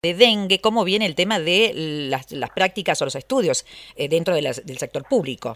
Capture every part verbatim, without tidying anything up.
de dengue, cómo viene el tema de las, las prácticas o los estudios eh, dentro de las, del sector público.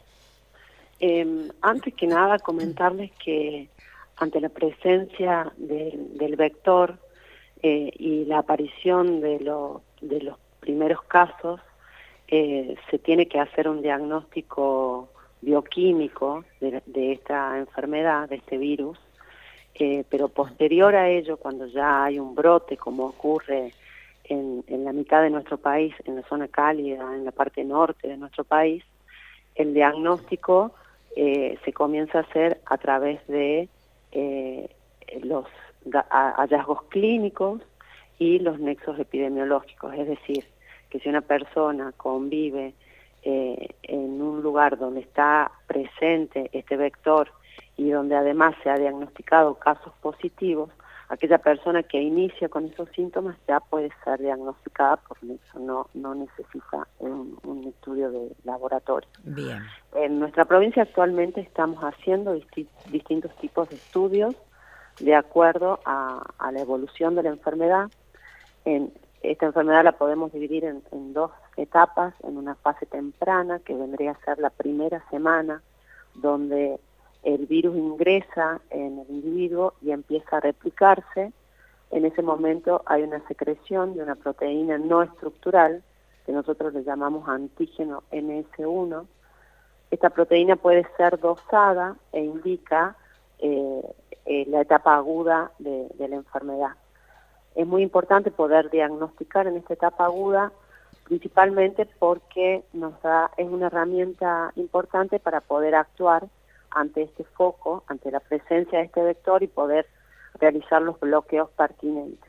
Eh, antes que nada, comentarles que ante la presencia de, del vector eh, y la aparición de, lo, de los primeros casos, eh, se tiene que hacer un diagnóstico bioquímico de, de esta enfermedad, de este virus, eh, pero posterior a ello, cuando ya hay un brote, como ocurre en, en la mitad de nuestro país, en la zona cálida, en la parte norte de nuestro país, el diagnóstico eh, se comienza a hacer a través de eh, los hallazgos clínicos y los nexos epidemiológicos, es decir, que si una persona convive eh, en un lugar donde está presente este vector y donde además se ha diagnosticado casos positivos, aquella persona que inicia con esos síntomas ya puede ser diagnosticada por nexo, no, no necesita un, un estudio de laboratorio. Bien. En nuestra provincia actualmente estamos haciendo disti distintos tipos de estudios de acuerdo a, a la evolución de la enfermedad. En, esta enfermedad la podemos dividir en, en dos etapas, en una fase temprana, que vendría a ser la primera semana, donde el virus ingresa en el individuo y empieza a replicarse. En ese momento hay una secreción de una proteína no estructural, que nosotros le llamamos antígeno N S uno. Esta proteína puede ser dosada e indica eh, eh, la etapa aguda de, de la enfermedad. Es muy importante poder diagnosticar en esta etapa aguda, principalmente porque nos da, es una herramienta importante para poder actuar ante este foco, ante la presencia de este vector y poder realizar los bloqueos pertinentes.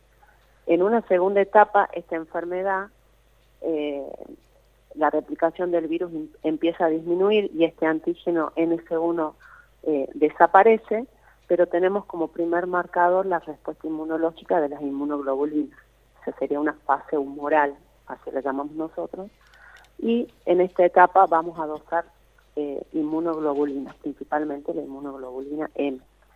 En una segunda etapa, esta enfermedad, eh, la replicación del virus empieza a disminuir y este antígeno N S uno eh, desaparece, pero tenemos como primer marcador la respuesta inmunológica de las inmunoglobulinas. Esa sería una fase humoral, así la llamamos nosotros, y en esta etapa vamos a dosar eh, inmunoglobulinas, principalmente la inmunoglobulina M.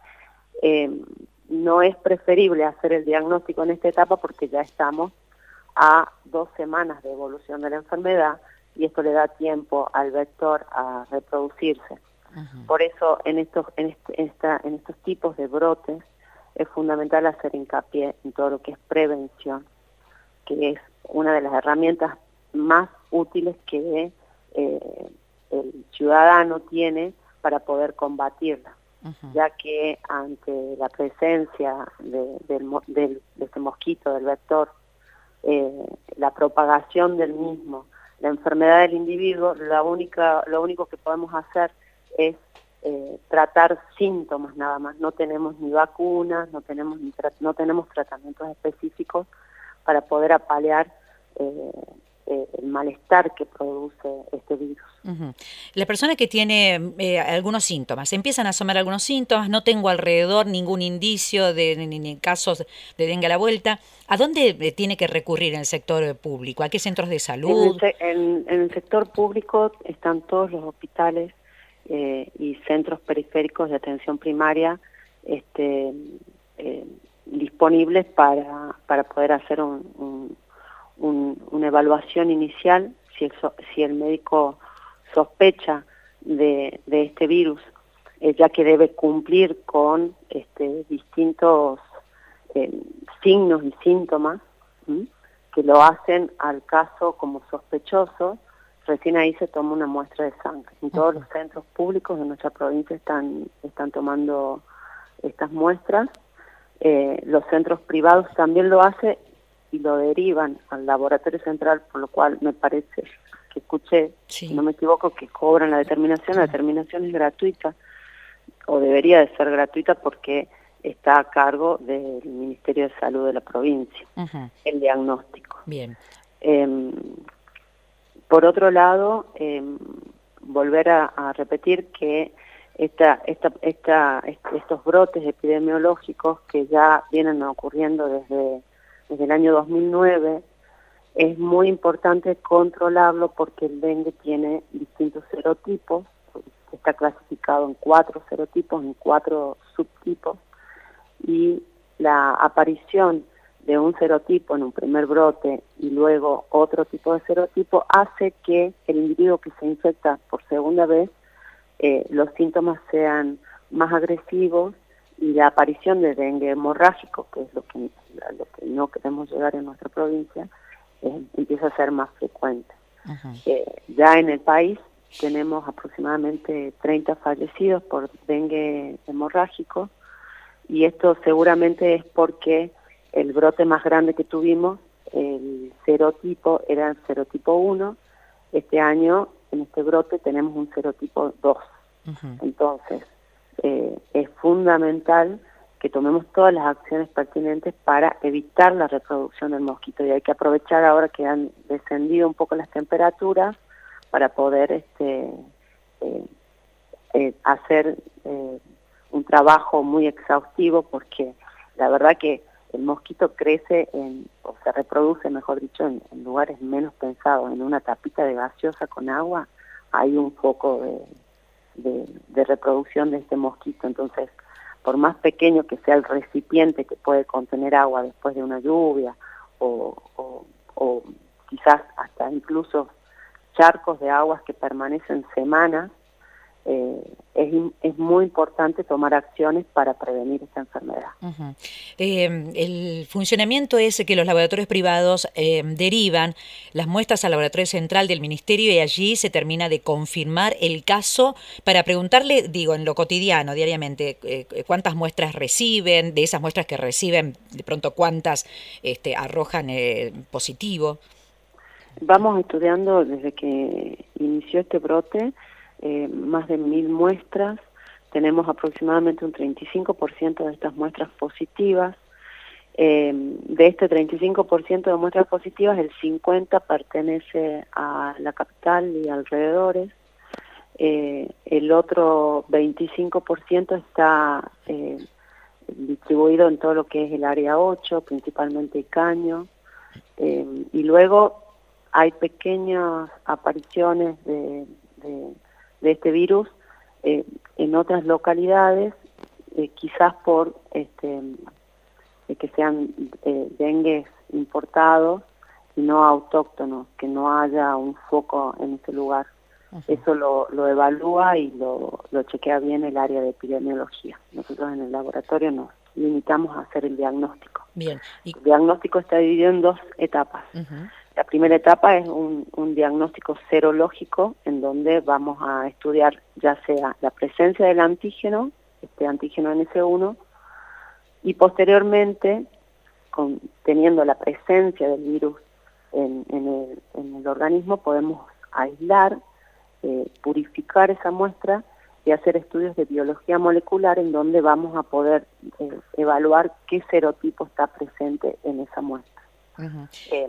Eh, no es preferible hacer el diagnóstico en esta etapa porque ya estamos a dos semanas de evolución de la enfermedad y esto le da tiempo al vector a reproducirse. Uh-huh. Por eso en estos, en, este, esta, en estos tipos de brotes es fundamental hacer hincapié en todo lo que es prevención, que es una de las herramientas más útiles que eh, el ciudadano tiene para poder combatirla. Uh-huh. Ya que ante la presencia de, del, del, de este mosquito, del vector, eh, la propagación del mismo, la enfermedad del individuo, la única, lo único que podemos hacer es eh, tratar síntomas nada más. No tenemos ni vacunas, no tenemos, ni tra no tenemos tratamientos específicos para poder apalear eh, eh, el malestar que produce este virus. Uh-huh. La persona que tiene eh, algunos síntomas, empiezan a asomar algunos síntomas, no tengo alrededor ningún indicio de ni, ni casos de dengue a la vuelta, ¿a dónde tiene que recurrir en el sector público? ¿A qué centros de salud? En el, en, en el sector público están todos los hospitales eh, y centros periféricos de atención primaria este, eh, disponibles para, para poder hacer un, un, un, una evaluación inicial si el, si el médico sospecha de, de este virus, eh, ya que debe cumplir con este, distintos eh, signos y síntomas ¿sí? que lo hacen al caso como sospechoso. Recién ahí se toma una muestra de sangre. En todos los centros públicos de nuestra provincia están, están tomando estas muestras. Eh, los centros privados también lo hacen y lo derivan al laboratorio central, por lo cual me parece que escuché, sí. si no me equivoco, que cobran la determinación. La determinación es gratuita, o debería de ser gratuita porque está a cargo del Ministerio de Salud de la provincia, uh-huh. el diagnóstico. Bien. Eh, por otro lado, eh, volver a, a repetir que esta, esta, esta, estos brotes epidemiológicos que ya vienen ocurriendo desde, desde el año dos mil nueve, es muy importante controlarlo porque el dengue tiene distintos serotipos, está clasificado en cuatro serotipos, en cuatro subtipos, y la aparición de un serotipo en un primer brote y luego otro tipo de serotipo, hace que el individuo que se infecta por segunda vez, eh, los síntomas sean más agresivos y la aparición de dengue hemorrágico, que es lo que, lo que no queremos llegar en nuestra provincia, eh, empieza a ser más frecuente. Uh-huh. eh, ya en el país tenemos aproximadamente treinta fallecidos por dengue hemorrágico, y esto seguramente es porque el brote más grande que tuvimos, el serotipo, era el serotipo uno. Este año, en este brote, tenemos un serotipo dos. Uh-huh. Entonces, eh, es fundamental que tomemos todas las acciones pertinentes para evitar la reproducción del mosquito. Y hay que aprovechar ahora que han descendido un poco las temperaturas para poder este, eh, eh, hacer eh, un trabajo muy exhaustivo, porque la verdad que el mosquito crece en, o se reproduce, mejor dicho, en, en lugares menos pensados. En una tapita de gaseosa con agua hay un foco de, de, de reproducción de este mosquito. Entonces, por más pequeño que sea el recipiente que puede contener agua después de una lluvia, o, o, o quizás hasta incluso charcos de aguas que permanecen semanas, Eh, es, es muy importante tomar acciones para prevenir esta enfermedad. Uh-huh. eh, el funcionamiento es que los laboratorios privados eh, derivan las muestras al laboratorio central del ministerio, y allí se termina de confirmar el caso para preguntarle, digo, en lo cotidiano, diariamente, eh, cuántas muestras reciben, de esas muestras que reciben, de pronto cuántas este, arrojan eh, positivo. Vamos estudiando desde que inició este brote, Eh, más de mil muestras. Tenemos aproximadamente un treinta y cinco por ciento de estas muestras positivas. Eh, de este treinta y cinco por ciento de muestras positivas, el cincuenta por ciento pertenece a la capital y alrededores. Eh, el otro veinticinco por ciento está eh, distribuido en todo lo que es el área ocho, principalmente Icaño. Eh, y luego hay pequeñas apariciones de, de de este virus eh, en otras localidades, eh, quizás por este eh, que sean eh, dengues importados y no autóctonos, que no haya un foco en ese lugar. Uh-huh. Eso lo, lo evalúa y lo, lo chequea bien el área de epidemiología. Nosotros en el laboratorio nos limitamos a hacer el diagnóstico. Bien. Y... El diagnóstico está dividido en dos etapas. Uh-huh. La primera etapa es un, un diagnóstico serológico, en donde vamos a estudiar ya sea la presencia del antígeno, este antígeno N S uno, y posteriormente, con, teniendo la presencia del virus en, en, el, en el organismo, podemos aislar, eh, purificar esa muestra y hacer estudios de biología molecular, en donde vamos a poder eh, evaluar qué serotipo está presente en esa muestra. Uh-huh. Eh,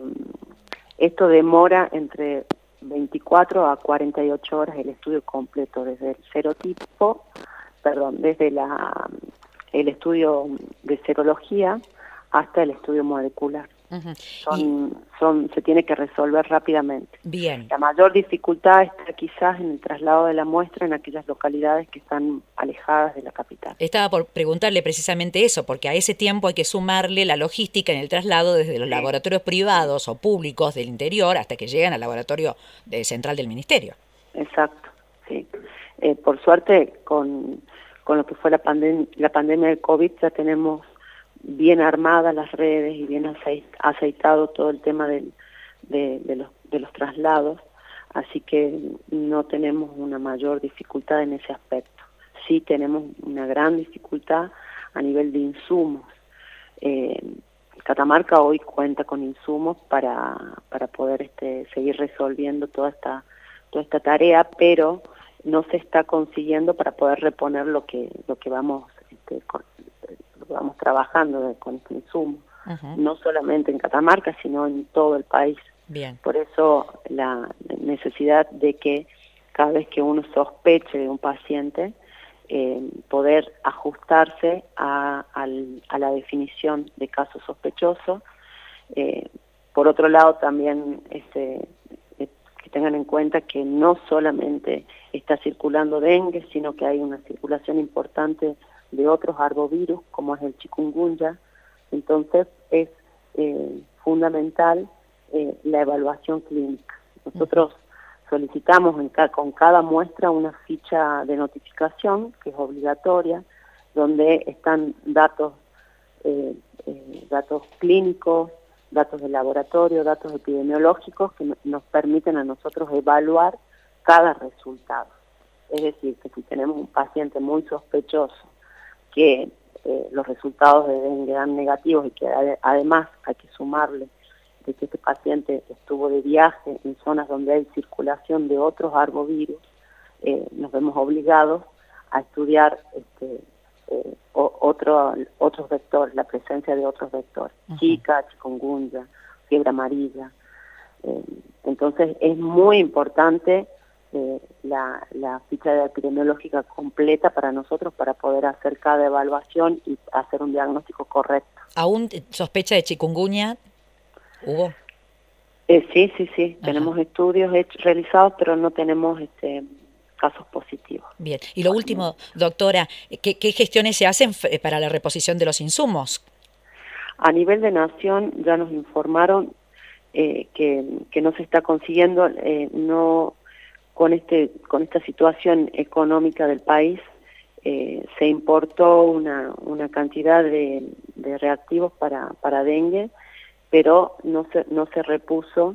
Esto demora entre veinticuatro a cuarenta y ocho horas el estudio completo, desde el serotipo, perdón, desde la, el estudio de serología hasta el estudio molecular. Uh-huh. Son, y... son, se tiene que resolver rápidamente. Bien. La mayor dificultad está quizás en el traslado de la muestra en aquellas localidades que están alejadas de la capital. Estaba por preguntarle precisamente eso, porque a ese tiempo hay que sumarle la logística en el traslado desde los sí. laboratorios privados o públicos del interior hasta que llegan al laboratorio de, central del ministerio. Exacto, sí. Eh, por suerte, con, con lo que fue la, pandem- la pandemia del COVID, ya tenemos bien armadas las redes y bien aceitado todo el tema del, de, de, los, de los traslados, así que no tenemos una mayor dificultad en ese aspecto. Sí tenemos una gran dificultad a nivel de insumos. Eh, Catamarca hoy cuenta con insumos para, para poder este, seguir resolviendo toda esta, toda esta tarea, pero no se está consiguiendo para poder reponer lo que, lo que vamos este, con, vamos trabajando de, con este insumo, uh-huh. no solamente en Catamarca, sino en todo el país. Bien. Por eso la necesidad de que cada vez que uno sospeche de un paciente, eh, poder ajustarse a, a, a la definición de caso sospechoso. Eh, por otro lado, también este, eh, que tengan en cuenta que no solamente está circulando dengue, sino que hay una circulación importante de otros arbovirus, como es el chikungunya. Entonces es eh, fundamental eh, la evaluación clínica. Nosotros solicitamos en ca con cada muestra una ficha de notificación que es obligatoria, donde están datos, eh, eh, datos clínicos, datos de laboratorio, datos epidemiológicos que nos permiten a nosotros evaluar cada resultado. Es decir, que si tenemos un paciente muy sospechoso que eh, los resultados de dengue dan negativos y que ade además hay que sumarle de que este paciente estuvo de viaje en zonas donde hay circulación de otros arbovirus, eh, nos vemos obligados a estudiar este, eh, o, otro, otros vectores, la presencia de otros vectores, uh-huh. Zika, chikungunya, fiebre amarilla. Eh, entonces es muy importante eh, la, la ficha epidemiológica completa para nosotros para poder hacer cada evaluación y hacer un diagnóstico correcto. ¿Aún sospecha de chikungunya hubo? Eh, sí, sí, sí. Ajá. Tenemos estudios hechos, realizados, pero no tenemos este, casos positivos. Bien. Y lo último, doctora, ¿qué, qué gestiones se hacen para la reposición de los insumos? A nivel de nación ya nos informaron eh, que, que no se está consiguiendo, eh, no con este con esta situación económica del país, eh, se importó una, una cantidad de, de reactivos para, para dengue, pero no se, no se repuso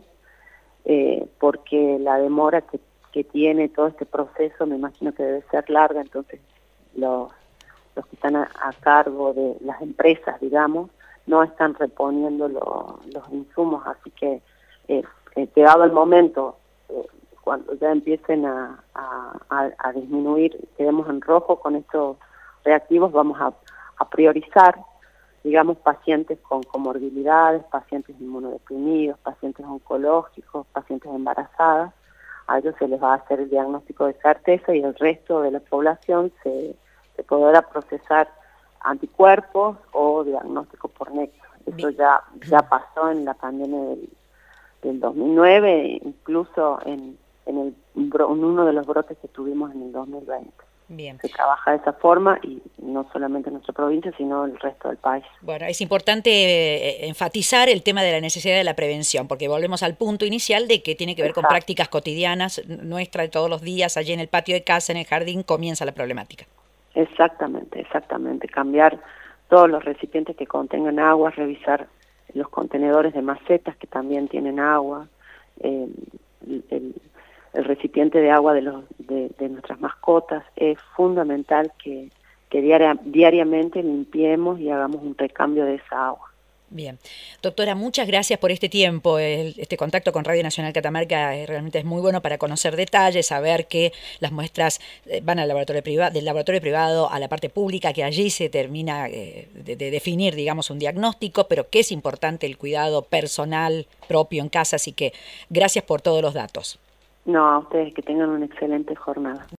eh, porque la demora que, que tiene todo este proceso, me imagino que debe ser larga, entonces los, los que están a, a cargo de las empresas, digamos, no están reponiendo lo, los insumos, así que eh, eh, llegado el momento, eh, cuando ya empiecen a, a, a, a disminuir, quedemos en rojo con estos reactivos, vamos a, a priorizar digamos, pacientes con comorbilidades, pacientes inmunodeprimidos, pacientes oncológicos, pacientes embarazadas. A ellos se les va a hacer el diagnóstico de certeza y el resto de la población se, se podrá procesar anticuerpos o diagnóstico por nexo. Eso ya, ya pasó en la pandemia del, del dos mil nueve, incluso en, en, el, en uno de los brotes que tuvimos en el dos mil veinte. Bien. Se trabaja de esa forma y no solamente en nuestra provincia, sino en el resto del país. Bueno, es importante eh, enfatizar el tema de la necesidad de la prevención, porque volvemos al punto inicial de que tiene que ver Exacto. con prácticas cotidianas nuestras de todos los días, allí en el patio de casa, en el jardín, comienza la problemática. Exactamente, exactamente. Cambiar todos los recipientes que contengan agua, revisar los contenedores de macetas que también tienen agua, eh, el, el el recipiente de agua de, los, de, de nuestras mascotas. Es fundamental que, que diaria, diariamente limpiemos y hagamos un recambio de esa agua. Bien. Doctora, muchas gracias por este tiempo. El, este contacto con Radio Nacional Catamarca eh, realmente es muy bueno para conocer detalles, saber que las muestras eh, van al laboratorio privado, del laboratorio privado a la parte pública, que allí se termina eh, de, de definir, digamos, un diagnóstico, pero que es importante el cuidado personal propio en casa. Así que gracias por todos los datos. No, a ustedes que tengan una excelente jornada.